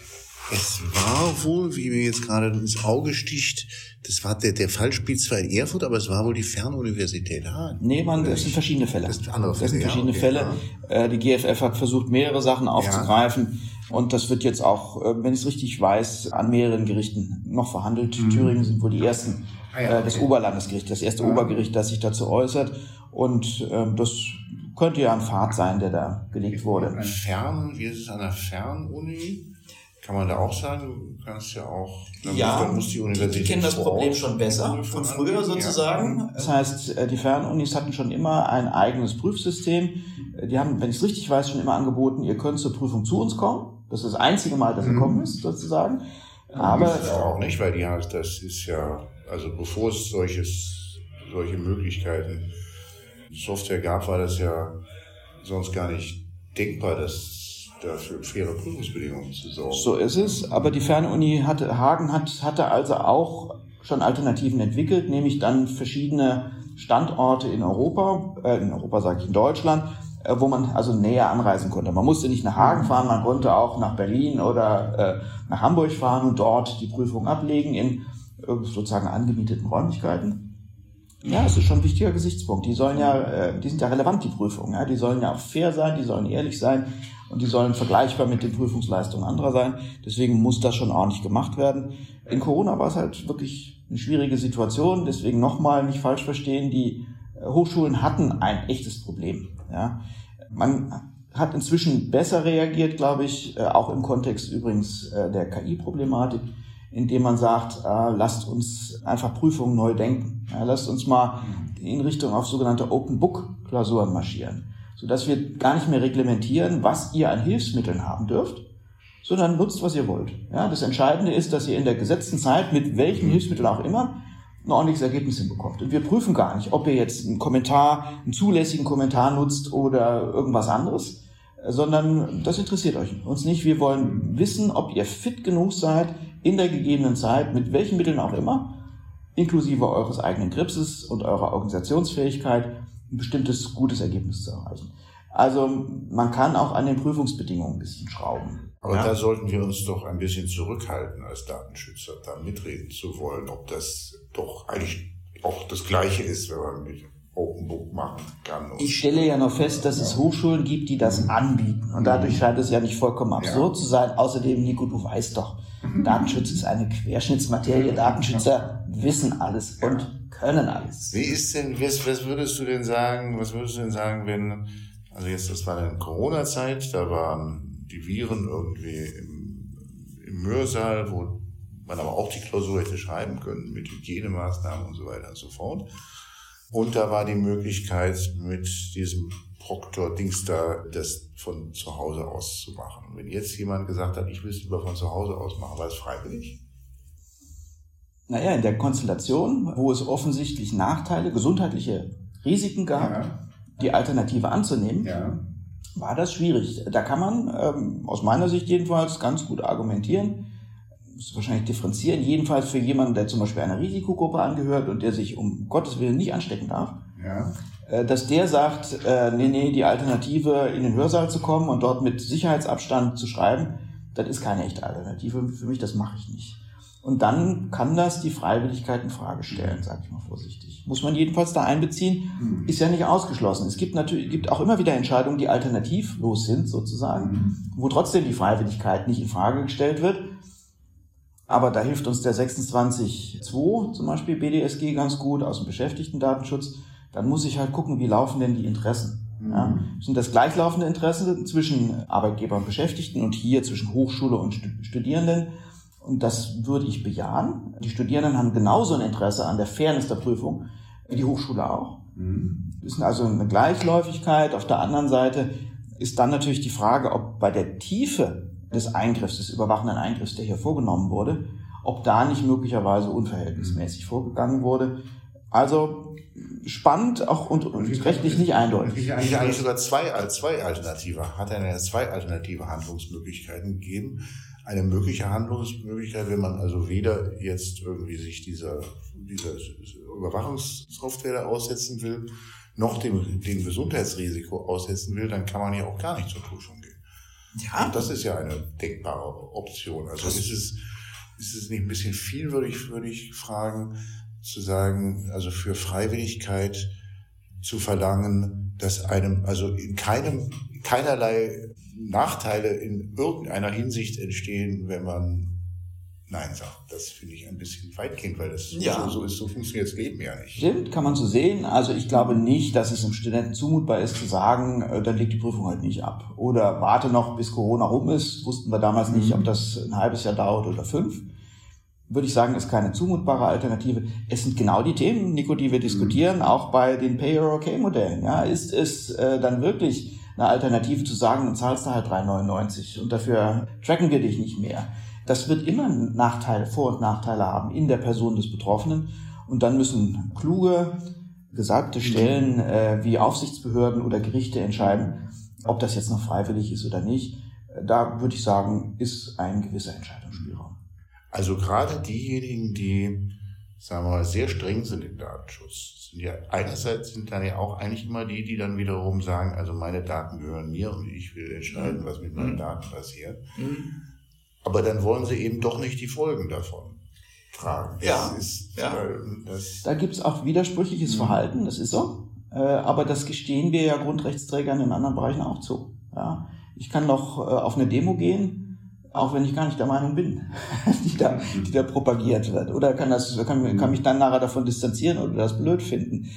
Speaker 1: Es war wohl, wie mir jetzt gerade ins Auge sticht, das war der Fall spielt zwar in Erfurt, aber es war wohl die Fernuniversität Hagen.
Speaker 2: Nee, das sind verschiedene Fälle.
Speaker 1: Das sind verschiedene
Speaker 2: Fälle. Die GFF hat versucht, mehrere Sachen aufzugreifen. Und das wird jetzt auch, wenn ich es richtig weiß, an mehreren Gerichten noch verhandelt. Thüringen sind wohl die ersten, das Oberlandesgericht, das erste Obergericht, das sich dazu äußert. Und das könnte ja ein Pfad sein, der da gelegt wurde.
Speaker 1: Wie ist es an der Fernuni? Kann man da auch sagen, du kannst ja auch,
Speaker 2: dann
Speaker 1: muss die Universität
Speaker 2: die kennen das Problem schon besser, von früher sozusagen. Das heißt, die Fernunis hatten schon immer ein eigenes Prüfsystem. Die haben, wenn ich es richtig weiß, schon immer angeboten, ihr könnt zur Prüfung zu uns kommen. Das ist das einzige Mal, dass ihr kommen müsst, sozusagen. Aber
Speaker 1: das auch nicht, weil das ist ja, also bevor es solche Möglichkeiten Software gab, war das ja sonst gar nicht denkbar, dass dafür faire Prüfungsbedingungen zu sorgen.
Speaker 2: So ist es, aber die Fernuni Hagen hatte also auch schon Alternativen entwickelt, nämlich dann verschiedene Standorte in in Deutschland, wo man also näher anreisen konnte. Man musste nicht nach Hagen fahren, man konnte auch nach Berlin oder nach Hamburg fahren und dort die Prüfung ablegen in sozusagen angemieteten Räumlichkeiten. Ja, es ist schon ein wichtiger Gesichtspunkt. Die sind ja relevant, die Prüfungen. Ja? Die sollen ja auch fair sein, die sollen ehrlich sein und die sollen vergleichbar mit den Prüfungsleistungen anderer sein. Deswegen muss das schon ordentlich gemacht werden. In Corona war es halt wirklich eine schwierige Situation. Deswegen nochmal nicht falsch verstehen, die Hochschulen hatten ein echtes Problem. Ja? Man hat inzwischen besser reagiert, glaube ich, auch im Kontext übrigens der KI-Problematik. indem man sagt, lasst uns einfach Prüfungen neu denken. Ja, lasst uns mal in Richtung auf sogenannte Open-Book-Klausuren marschieren, sodass wir gar nicht mehr reglementieren, was ihr an Hilfsmitteln haben dürft, sondern nutzt, was ihr wollt. Ja, das Entscheidende ist, dass ihr in der gesetzten Zeit mit welchen Hilfsmitteln auch immer ein ordentliches Ergebnis hinbekommt. Und wir prüfen gar nicht, ob ihr jetzt einen zulässigen Kommentar nutzt oder irgendwas anderes, sondern das interessiert uns nicht. Wir wollen wissen, ob ihr fit genug seid, in der gegebenen Zeit, mit welchen Mitteln auch immer, inklusive eures eigenen Gripses und eurer Organisationsfähigkeit, ein bestimmtes gutes Ergebnis zu erreichen. Also man kann auch an den Prüfungsbedingungen ein bisschen schrauben.
Speaker 1: Aber da sollten wir uns doch ein bisschen zurückhalten als Datenschützer, da mitreden zu wollen, ob das doch eigentlich auch das Gleiche ist, wenn man mit Open Book machen kann.
Speaker 2: Ich stelle ja noch fest, dass es Hochschulen gibt, die das anbieten. Und dadurch scheint es ja nicht vollkommen absurd zu sein. Außerdem, Nico, du weißt doch, Datenschutz ist eine Querschnittsmaterie. Datenschützer wissen alles und können alles.
Speaker 1: Wie ist denn, was würdest du denn sagen, wenn, also jetzt, das war in Corona-Zeit, da waren die Viren irgendwie im Hörsaal, wo man aber auch die Klausur hätte schreiben können mit Hygienemaßnahmen und so weiter und so fort. Und da war die Möglichkeit, mit diesem Proktor-Dings da das von zu Hause aus zu machen. Und wenn jetzt jemand gesagt hat, ich will es lieber von zu Hause aus machen, war es freiwillig?
Speaker 2: Naja, in der Konstellation, wo es offensichtlich Nachteile, gesundheitliche Risiken gab, die Alternative anzunehmen, war das schwierig. Da kann man aus meiner Sicht jedenfalls ganz gut argumentieren, muss wahrscheinlich differenzieren, jedenfalls für jemanden, der zum Beispiel einer Risikogruppe angehört und der sich um Gottes Willen nicht anstecken darf, dass der sagt, nee, die Alternative in den Hörsaal zu kommen und dort mit Sicherheitsabstand zu schreiben, das ist keine echte Alternative für mich, das mache ich nicht. Und dann kann das die Freiwilligkeit in Frage stellen, sage ich mal vorsichtig. Muss man jedenfalls da einbeziehen, ist ja nicht ausgeschlossen. Es gibt auch immer wieder Entscheidungen, die alternativlos sind sozusagen, wo trotzdem die Freiwilligkeit nicht in Frage gestellt wird. Aber da hilft uns der 26.2 zum Beispiel BDSG ganz gut aus dem Beschäftigtendatenschutz. Dann muss ich halt gucken, wie laufen denn die Interessen. Ja, sind das gleichlaufende Interessen zwischen Arbeitgeber und Beschäftigten und hier zwischen Hochschule und Studierenden? Und das würde ich bejahen. Die Studierenden haben genauso ein Interesse an der Fairness der Prüfung wie die Hochschule auch. Das ist also eine Gleichläufigkeit. Auf der anderen Seite ist dann natürlich die Frage, ob bei der Tiefe des Eingriffs, des überwachenden Eingriffs, der hier vorgenommen wurde, ob da nicht möglicherweise unverhältnismäßig vorgegangen wurde. Also spannend auch und rechtlich nicht eindeutig.
Speaker 1: Eigentlich sogar zwei Alternative. Hat er zwei alternative Handlungsmöglichkeiten gegeben? Eine mögliche Handlungsmöglichkeit, wenn man also weder jetzt irgendwie sich dieser Überwachungssoftware da aussetzen will, noch dem Gesundheitsrisiko aussetzen will, dann kann man ja auch gar nicht zur Prüfung gehen. Ja. Und das ist ja eine denkbare Option. Also ist es nicht ein bisschen viel, würde ich fragen, zu sagen, also für Freiwilligkeit zu verlangen, dass einem also in keinerlei Nachteile in irgendeiner Hinsicht entstehen, wenn man Nein sagt. Das finde ich ein bisschen weitgehend, weil das so funktioniert das Leben ja nicht.
Speaker 2: Stimmt, kann man so sehen. Also ich glaube nicht, dass es einem Studenten zumutbar ist, zu sagen, dann legt die Prüfung halt nicht ab. Oder warte noch, bis Corona rum ist. Wussten wir damals nicht, ob das ein halbes Jahr dauert oder 5. Würde ich sagen, ist keine zumutbare Alternative. Es sind genau die Themen, Nico, die wir diskutieren, auch bei den Pay-or-Okay-Modellen. Ja, ist es dann wirklich eine Alternative zu sagen, dann zahlst du halt 3,99 und dafür tracken wir dich nicht mehr. Das wird immer Vor- und Nachteile haben in der Person des Betroffenen. Und dann müssen kluge, gesagte Stellen wie Aufsichtsbehörden oder Gerichte entscheiden, ob das jetzt noch freiwillig ist oder nicht. Da würde ich sagen, ist ein gewisser Entscheidungsspielraum.
Speaker 1: Also gerade diejenigen, die, sagen wir mal, sehr streng sind im Datenschutz, sind ja einerseits sind dann ja auch eigentlich immer die dann wiederum sagen, also meine Daten gehören mir und ich will entscheiden, was mit meinen Daten passiert. Aber dann wollen sie eben doch nicht die Folgen davon tragen.
Speaker 2: Da gibt's auch widersprüchliches Verhalten, das ist so. Aber das gestehen wir ja Grundrechtsträgern in anderen Bereichen auch zu. Ja. Ich kann noch auf eine Demo gehen, auch wenn ich gar nicht der Meinung bin, die da propagiert wird. Oder kann mich dann nachher davon distanzieren oder das blöd finden.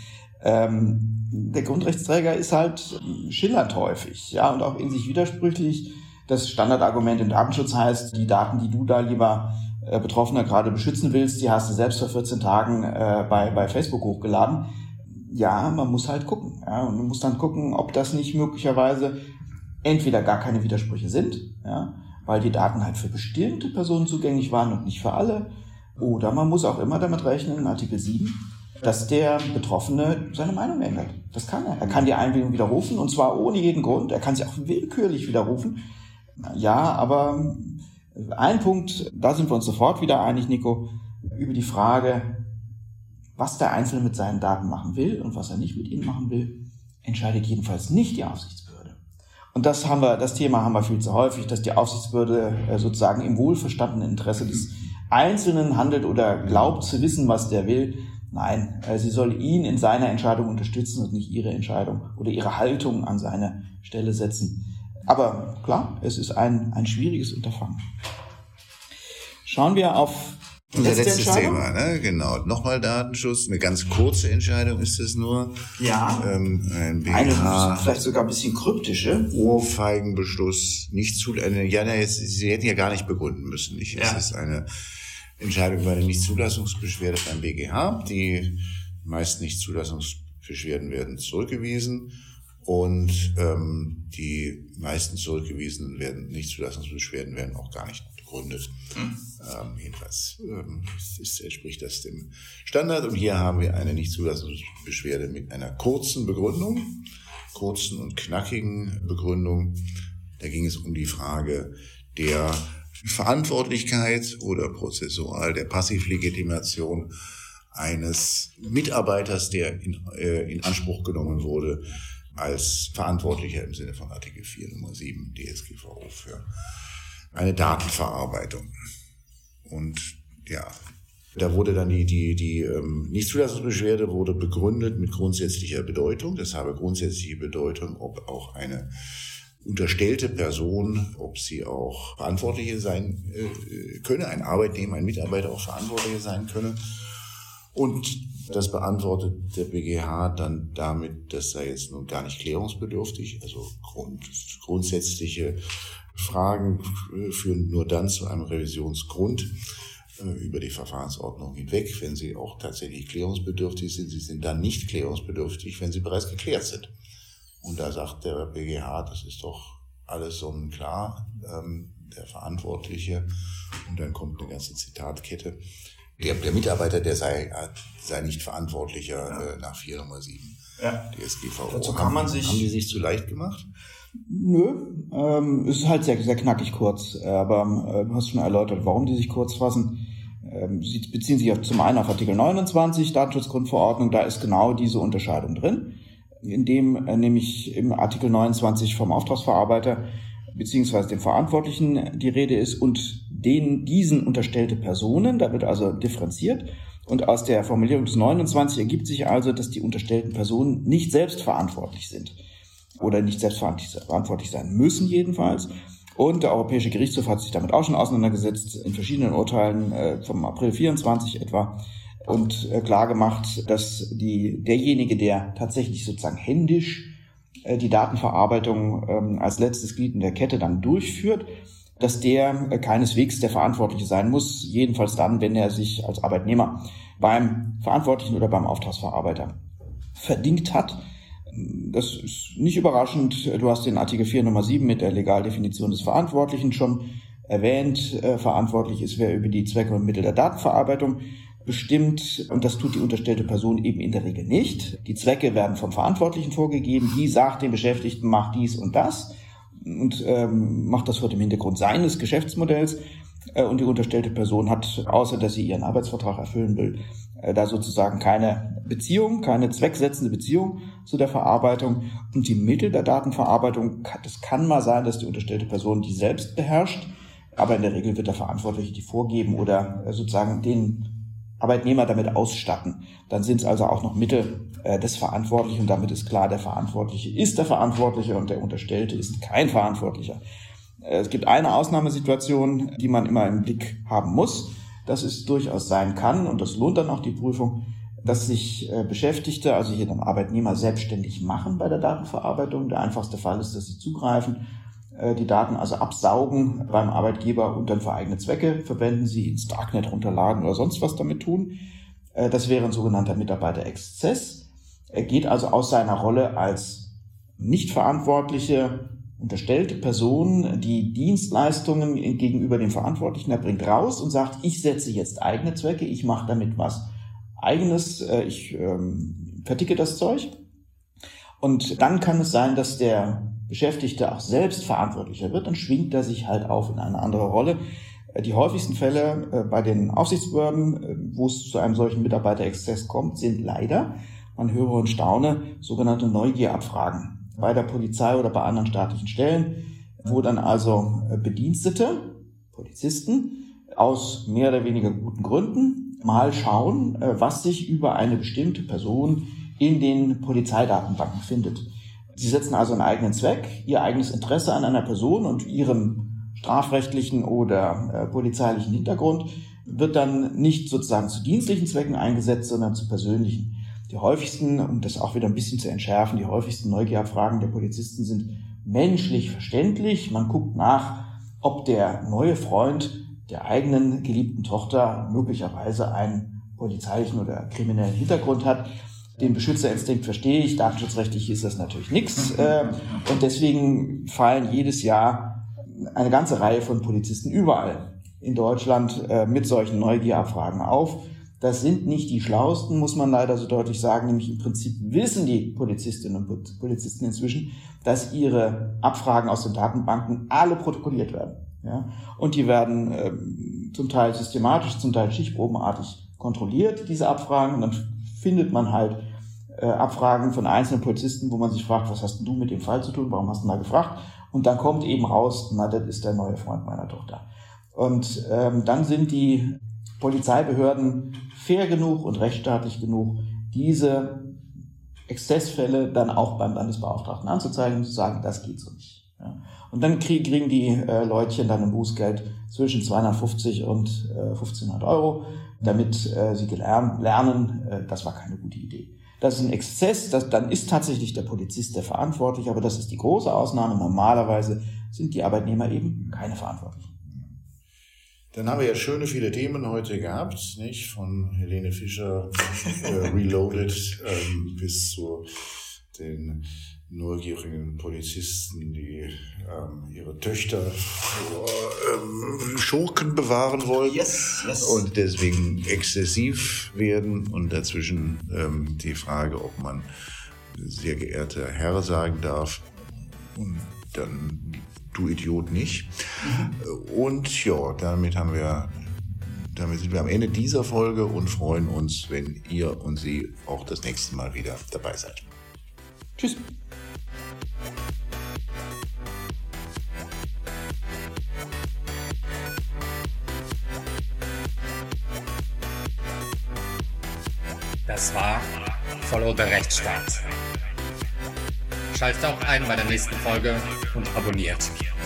Speaker 2: Der Grundrechtsträger ist halt schillernd häufig, ja, und auch in sich widersprüchlich. Das Standardargument im Datenschutz heißt, die Daten, die du da lieber Betroffener gerade beschützen willst, die hast du selbst vor 14 Tagen bei Facebook hochgeladen. Ja, man muss halt gucken. Ja, und man muss dann gucken, ob das nicht möglicherweise entweder gar keine Widersprüche sind, ja, weil die Daten halt für bestimmte Personen zugänglich waren und nicht für alle. Oder man muss auch immer damit rechnen, in Artikel 7, dass der Betroffene seine Meinung ändert. Das kann er. Er kann die Einwilligung widerrufen, und zwar ohne jeden Grund. Er kann sie auch willkürlich widerrufen. Ja, aber ein Punkt, da sind wir uns sofort wieder einig, Nico, über die Frage, was der Einzelne mit seinen Daten machen will und was er nicht mit ihnen machen will, entscheidet jedenfalls nicht die Aufsichtsbehörde. Und das Thema haben wir viel zu häufig, dass die Aufsichtsbehörde sozusagen im wohlverstandenen Interesse des Einzelnen handelt oder glaubt zu wissen, was der will. Nein, sie soll ihn in seiner Entscheidung unterstützen und nicht ihre Entscheidung oder ihre Haltung an seine Stelle setzen. Aber klar, es ist ein schwieriges Unterfangen. Schauen wir auf
Speaker 1: unser letztes Thema, ne? Genau. Nochmal Datenschutz. Eine ganz kurze Entscheidung ist es nur.
Speaker 2: Ja.
Speaker 1: Ein BGH,
Speaker 2: eine vielleicht sogar ein bisschen kryptische.
Speaker 1: Ohrfeigenbeschluss. Sie hätten ja gar nicht begründen müssen. Es ist eine Entscheidung über eine Nichtzulassungsbeschwerde beim BGH. Die meisten Nichtzulassungsbeschwerden werden zurückgewiesen. Und die meisten zurückgewiesenen Nichtzulassungsbeschwerden werden auch gar nicht begründet. Jedenfalls entspricht das dem Standard. Und hier haben wir eine Nichtzulassungsbeschwerde mit einer kurzen und knackigen Begründung. Da ging es um die Frage der Verantwortlichkeit oder prozessual der Passivlegitimation eines Mitarbeiters, der in Anspruch genommen wurde als Verantwortlicher im Sinne von Artikel 4 Nummer 7 DSGVO für eine Datenverarbeitung. Und ja, da wurde dann die Nichtzulassungsbeschwerde wurde begründet mit grundsätzlicher Bedeutung. Das habe grundsätzliche Bedeutung, ob auch eine unterstellte Person, ob sie auch Verantwortliche sein könne, ein Arbeitnehmer, ein Mitarbeiter auch Verantwortliche sein könne. Und das beantwortet der BGH dann damit, das sei jetzt nun gar nicht klärungsbedürftig, also grundsätzliche Fragen führen nur dann zu einem Revisionsgrund über die Verfahrensordnung hinweg, wenn sie auch tatsächlich klärungsbedürftig sind. Sie sind dann nicht klärungsbedürftig, wenn sie bereits geklärt sind. Und da sagt der BGH, das ist doch alles sonnenklar, der Verantwortliche. Und dann kommt eine ganze Zitatkette. Der Mitarbeiter, der sei nicht verantwortlicher nach 4 Nummer 7 DSGVO.
Speaker 2: Dazu kann man sich...
Speaker 1: Haben die sich zu leicht gemacht?
Speaker 2: Nö, es ist halt sehr, sehr knackig kurz, aber du hast schon erläutert, warum die sich kurz fassen. Sie beziehen sich zum einen auf Artikel 29 Datenschutzgrundverordnung, da ist genau diese Unterscheidung drin, in dem nämlich im Artikel 29 vom Auftragsverarbeiter beziehungsweise dem Verantwortlichen die Rede ist und diesen unterstellte Personen, da wird also differenziert. Und aus der Formulierung des 29 ergibt sich also, dass die unterstellten Personen nicht selbstverantwortlich sind oder nicht selbstverantwortlich sein müssen jedenfalls. Und der Europäische Gerichtshof hat sich damit auch schon auseinandergesetzt, in verschiedenen Urteilen vom April 24 etwa, und klar gemacht, dass derjenige, der tatsächlich sozusagen händisch die Datenverarbeitung als letztes Glied in der Kette dann durchführt, dass der keineswegs der Verantwortliche sein muss, jedenfalls dann, wenn er sich als Arbeitnehmer beim Verantwortlichen oder beim Auftragsverarbeiter verdingt hat. Das ist nicht überraschend. Du hast den Artikel 4 Nummer 7 mit der Legaldefinition des Verantwortlichen schon erwähnt. Verantwortlich ist, wer über die Zwecke und Mittel der Datenverarbeitung bestimmt, und das tut die unterstellte Person eben in der Regel nicht. Die Zwecke werden vom Verantwortlichen vorgegeben. Die sagt dem Beschäftigten, mach dies und das, und macht das vor dem Hintergrund seines Geschäftsmodells. Und die unterstellte Person hat, außer dass sie ihren Arbeitsvertrag erfüllen will, da sozusagen keine zwecksetzende Beziehung zu der Verarbeitung. Und die Mittel der Datenverarbeitung, das kann mal sein, dass die unterstellte Person die selbst beherrscht, aber in der Regel wird der Verantwortliche die vorgeben oder sozusagen den Arbeitnehmer damit ausstatten. Dann sind es also auch noch Mittel des Verantwortlichen, und damit ist klar, der Verantwortliche ist der Verantwortliche und der Unterstellte ist kein Verantwortlicher. Es gibt eine Ausnahmesituation, die man immer im Blick haben muss, dass es durchaus sein kann, und das lohnt dann auch die Prüfung, dass sich Beschäftigte, also hier dann Arbeitnehmer, selbstständig machen bei der Datenverarbeitung. Der einfachste Fall ist, dass sie zugreifen die Daten also absaugen beim Arbeitgeber und dann für eigene Zwecke verwenden, sie ins Darknet runterladen oder sonst was damit tun. Das wäre ein sogenannter Mitarbeiterexzess. Er geht also aus seiner Rolle als nicht verantwortliche, unterstellte Person, die Dienstleistungen gegenüber dem Verantwortlichen erbringt, raus und sagt, ich setze jetzt eigene Zwecke, ich mache damit was Eigenes, ich verticke das Zeug. Und dann kann es sein, dass der Beschäftigte auch selbst verantwortlicher wird, dann schwingt er sich halt auf in eine andere Rolle. Die häufigsten Fälle bei den Aufsichtsbehörden, wo es zu einem solchen Mitarbeiterexzess kommt, sind leider, man höre und staune, sogenannte Neugierabfragen bei der Polizei oder bei anderen staatlichen Stellen, wo dann also Bedienstete, Polizisten, aus mehr oder weniger guten Gründen mal schauen, was sich über eine bestimmte Person in den Polizeidatenbanken findet. Sie setzen also einen eigenen Zweck, ihr eigenes Interesse an einer Person und ihrem strafrechtlichen oder polizeilichen Hintergrund wird dann nicht sozusagen zu dienstlichen Zwecken eingesetzt, sondern zu persönlichen. Die häufigsten, um das auch wieder ein bisschen zu entschärfen, die häufigsten Neugierabfragen der Polizisten sind menschlich verständlich. Man guckt nach, ob der neue Freund der eigenen geliebten Tochter möglicherweise einen polizeilichen oder kriminellen Hintergrund hat. Den Beschützerinstinkt verstehe ich, datenschutzrechtlich ist das natürlich nichts. Und deswegen fallen jedes Jahr eine ganze Reihe von Polizisten überall in Deutschland mit solchen Neugierabfragen auf. Das sind nicht die Schlauesten, muss man leider so deutlich sagen. Nämlich im Prinzip wissen die Polizistinnen und Polizisten inzwischen, dass ihre Abfragen aus den Datenbanken alle protokolliert werden. Ja? Und die werden zum Teil systematisch, zum Teil stichprobenartig kontrolliert, diese Abfragen. Und dann findet man halt Abfragen von einzelnen Polizisten, wo man sich fragt, was hast denn du mit dem Fall zu tun, warum hast du da gefragt? Und dann kommt eben raus, na, das ist der neue Freund meiner Tochter. Und dann sind die Polizeibehörden fair genug und rechtsstaatlich genug, diese Exzessfälle dann auch beim Landesbeauftragten anzuzeigen und zu sagen, das geht so nicht. Ja. Und dann kriegen die Leutchen dann ein Bußgeld zwischen 250 und 1.500 Euro, damit sie lernen, das war keine gute Idee. Das ist ein Exzess, dann ist tatsächlich der Polizist der verantwortlich, aber das ist die große Ausnahme. Normalerweise sind die Arbeitnehmer eben keine Verantwortlichen.
Speaker 1: Dann haben wir ja schöne viele Themen heute gehabt, nicht? Von Helene Fischer, Reloaded, bis zu den neugierigen Polizisten, die ihre Töchter vor Schurken bewahren wollen. Yes. Und deswegen exzessiv werden. Und dazwischen die Frage, ob man sehr geehrter Herr sagen darf. Und dann du Idiot nicht. Und ja, damit sind wir am Ende dieser Folge und freuen uns, wenn ihr und Sie auch das nächste Mal wieder dabei seid.
Speaker 2: Tschüss.
Speaker 3: Das war Follow the Rechtsstaat. Schaltet auch ein bei der nächsten Folge und abonniert.